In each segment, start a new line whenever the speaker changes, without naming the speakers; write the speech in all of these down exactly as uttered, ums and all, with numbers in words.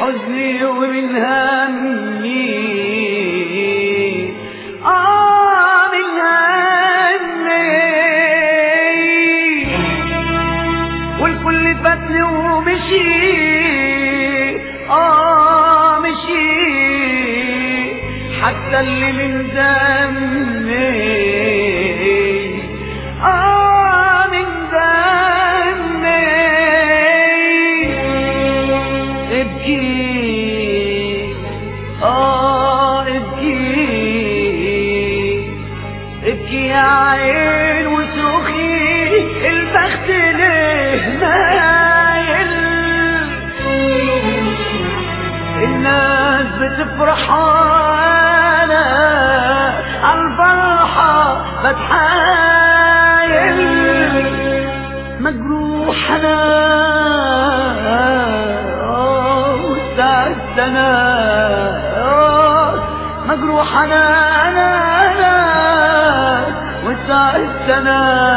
حزني ومن همي آه من همي والكل فاتني ومشي آه مشي حتى اللي من دمي آه من دمي ابكي آه ابكي ابكي يا عين وصرخي البخت ليه مايل الناس بتفرح انا عالفرحة بتحايل مجروح انا واستعدت انا مجروح انا انا انا واستعدت انا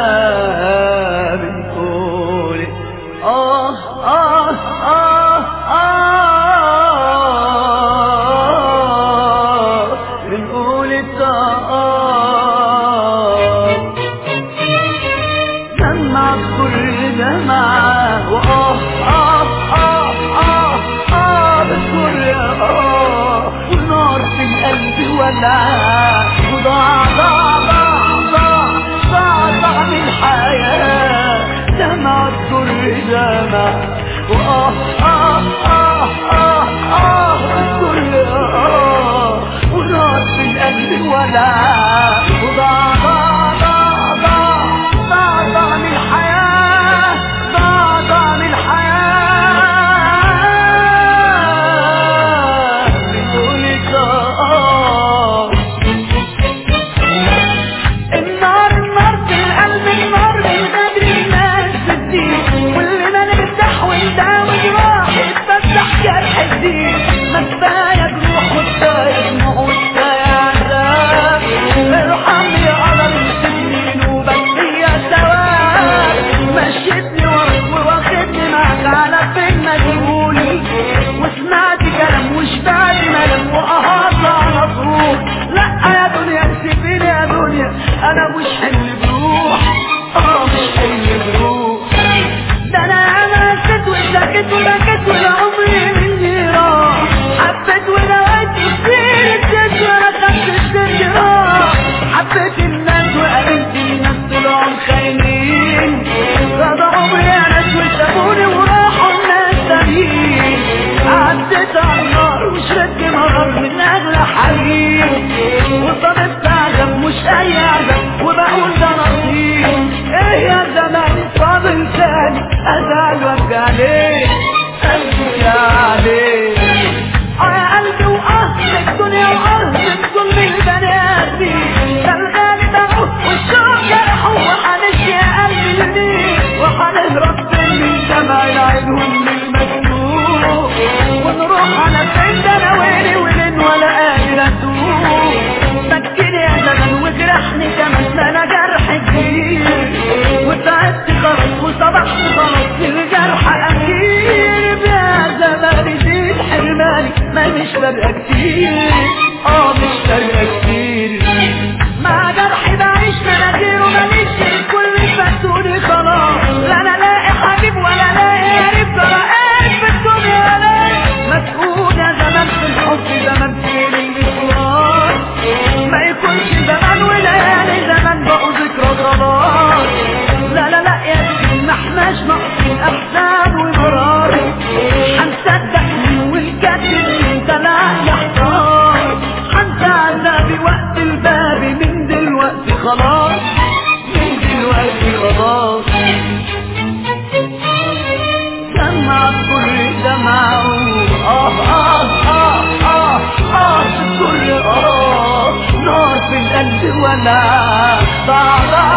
من قولي اه اه اه اه من قولي اه دمع كل دمعة واه اه اه اه اه بكل اه والنار في القلب ولعة وضاع ضاع ضاع ضاع ضاع طعم الحياة دمع كل دمعة واه اه اه اه اه بكل اه والنار في القلب ولعة وضاع ضاع ضاع ضاع ضاع طعم الحياة ضاع طعم الحياة بقولك اه النار النار في القلب النار بالغدر الناس بتزيد واللي ما نفتح ونداوي جراح يتفتح جرح جديد ما كفاية جروح وكفاية دموع وكفاية عذاب ارحمني يا قدر سنين وبكية ثواب مشيتني واخدني معك على فين مجهولي وسمعت كلام وشبعت ملام وقهرت على طول لا يا دنيا سيبيني يا دنيا انا مش حمل بروح اه مش حمل بروح ده انا انا نسيت وسكت وبكيت والعمري مني راح حبيت ونويت كتير اديت وانا خدت الجراح حبيت الناس وقابلت الناس طلعوا خاينين غدا عمري يا ناس وسابوني وراحوا الناس تانيين عديت على النار وشربت مرار من اغلى حبيب وصدفت عذاب مش اي عذاب وبقول ده نصيب ايه يا زمان فاضل تاني ازعل وابكي عليك ابكي عليك اه يا قلبي واه الدنيا واه الظلم البني ادمين ده الغالي ده والشوق جرح وحنشي يا قلبي لمين وحنهرب من دمع العيون للمجنون ونروح على فين ده انا ويلي ولين ولا قادر ادوق بكيني يا زمان وجرحني كمان ما انا جرح كبير وتعبت خلاص وصبحت خلاص الجرح اكيد يا زمان زيد حرماني ما مش فارقه كتير اه مش فارقه كتير مع جرحي بعيش مناخير وماليش الكل فاتوني خلاص لا انا لاقي حبيب ولا لاقي قريب ولا قاعد في الدنيا لا مسؤول يا زمان في الحب زمان فين النسوان ما يكونش زمان وليالي زمان بقوا ذكرى خلاص لا لا لا يا سيدي ما احناش ناقصين احزان ومرار هنصدق مين ونكذب مين ده لا يحتار هنسى عذابي وقت الباب من دلوقتي خلاص من دلوقتي خلاص دمع كل دمعة اه اه اه اه اه كل اه نار في القلب ولا ضاع